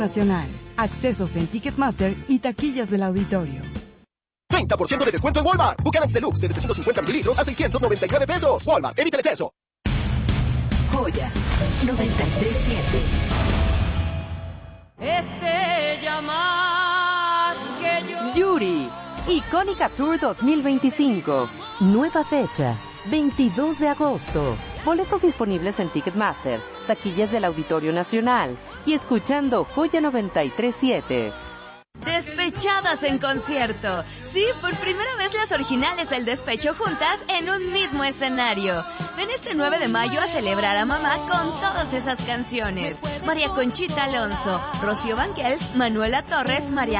Nacional. Accesos en Ticketmaster y taquillas del auditorio. 30% de descuento en Walmart. Buchanan's Deluxe de 750 mililitros a 699 pesos. Walmart, evita el exceso. Joya 93.7. Ella más que yo. Yuri, Icónica Tour 2025. Nueva fecha, 22 de agosto. Boletos disponibles en Ticketmaster, taquillas del Auditorio Nacional y escuchando Joya 93.7. Despechadas en concierto. Sí, por primera vez las originales del despecho juntas en un mismo escenario. Ven este 9 de mayo a celebrar a mamá con todas esas canciones. María Conchita Alonso, Rocío Banquels, Manuela Torres, María